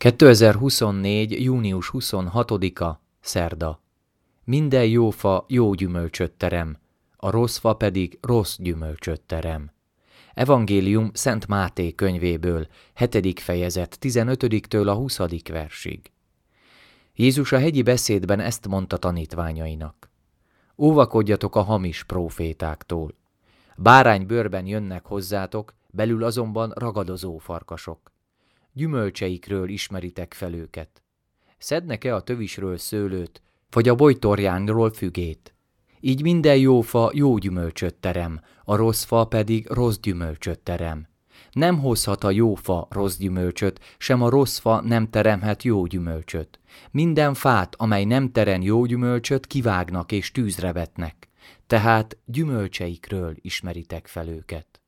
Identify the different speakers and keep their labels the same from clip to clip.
Speaker 1: 2024. június 26-a, szerda. Minden jó fa jó gyümölcsöt terem, a rossz fa pedig rossz gyümölcsöt terem. Evangélium Szent Máté könyvéből, 7. fejezet 15-től a 20. versig. Jézus a hegyi beszédben ezt mondta tanítványainak. Óvakodjatok a hamis prófétáktól. Báránybőrben jönnek hozzátok, belül azonban ragadozó farkasok. Gyümölcseikről ismeritek fel őket. Szednek-e a tövisről szőlőt, vagy a bojtorjánról fügét? Így minden jó fa jó gyümölcsöt terem, a rossz fa pedig rossz gyümölcsöt terem. Nem hozhat a jó fa rossz gyümölcsöt, sem a rossz fa nem teremhet jó gyümölcsöt. Minden fát, amely nem terem jó gyümölcsöt, kivágnak és tűzre vetnek. Tehát gyümölcseikről ismeritek fel őket.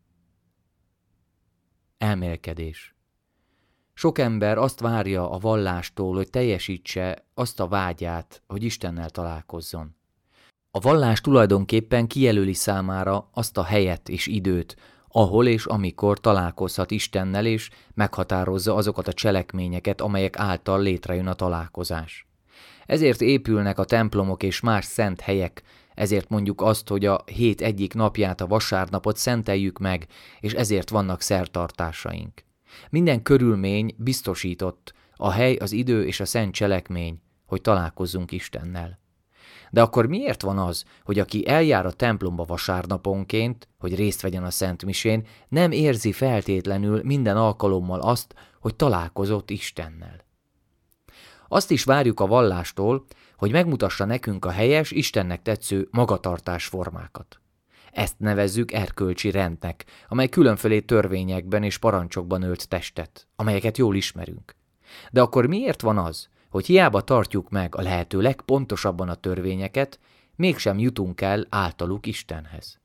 Speaker 1: Elmélkedés. Sok ember azt várja a vallástól, hogy teljesítse azt a vágyát, hogy Istennel találkozzon. A vallás tulajdonképpen kijelöli számára azt a helyet és időt, ahol és amikor találkozhat Istennel, és meghatározza azokat a cselekményeket, amelyek által létrejön a találkozás. Ezért épülnek a templomok és más szent helyek, ezért mondjuk azt, hogy a hét egyik napját, a vasárnapot szenteljük meg, és ezért vannak szertartásaink. Minden körülmény biztosított, a hely, az idő és a szent cselekmény, hogy találkozzunk Istennel. De akkor miért van az, hogy aki eljár a templomba vasárnaponként, hogy részt vegyen a szentmisén, nem érzi feltétlenül minden alkalommal azt, hogy találkozott Istennel? Azt is várjuk a vallástól, hogy megmutassa nekünk a helyes, Istennek tetsző magatartásformákat. Ezt nevezzük erkölcsi rendnek, amely különféle törvényekben és parancsokban ölt testet, amelyeket jól ismerünk. De akkor miért van az, hogy hiába tartjuk meg a lehető legpontosabban a törvényeket, mégsem jutunk el általuk Istenhez?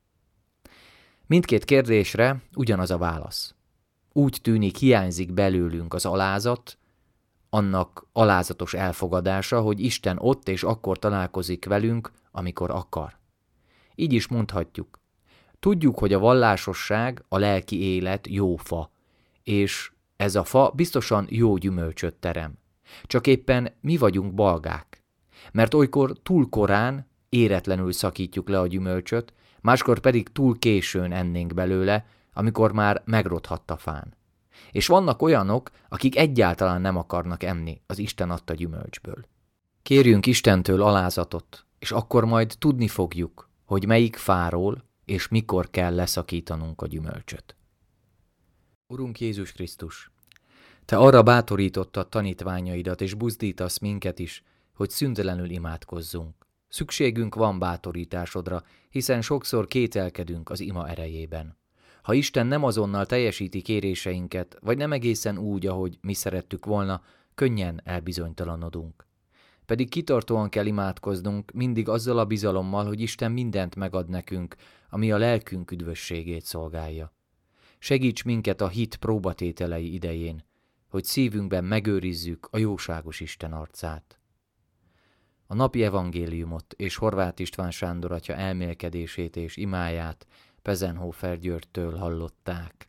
Speaker 1: Mindkét kérdésre ugyanaz a válasz. Úgy tűnik, hiányzik belőlünk az alázat, annak alázatos elfogadása, hogy Isten ott és akkor találkozik velünk, amikor akar. Így is mondhatjuk. Tudjuk, hogy a vallásosság, a lelki élet jó fa, és ez a fa biztosan jó gyümölcsöt terem. Csak éppen mi vagyunk balgák, mert olykor túl korán, éretlenül szakítjuk le a gyümölcsöt, máskor pedig túl későn ennénk belőle, amikor már megrodhatt a fán. És vannak olyanok, akik egyáltalán nem akarnak enni az Isten adta gyümölcsből. Kérjünk Istentől alázatot, és akkor majd tudni fogjuk, hogy melyik fáról és mikor kell leszakítanunk a gyümölcsöt. Urunk Jézus Krisztus, Te arra bátorítottad tanítványaidat és buzdítasz minket is, hogy szüntelenül imádkozzunk. Szükségünk van bátorításodra, hiszen sokszor kételkedünk az ima erejében. Ha Isten nem azonnal teljesíti kéréseinket, vagy nem egészen úgy, ahogy mi szerettük volna, könnyen elbizonytalanodunk. Pedig kitartóan kell imádkoznunk, mindig azzal a bizalommal, hogy Isten mindent megad nekünk, ami a lelkünk üdvösségét szolgálja. Segíts minket a hit próbatételei idején, hogy szívünkben megőrizzük a jóságos Isten arcát. A napi evangéliumot és Horváth István Sándor atya elmélkedését és imáját Pezenhofer Györgytől hallották.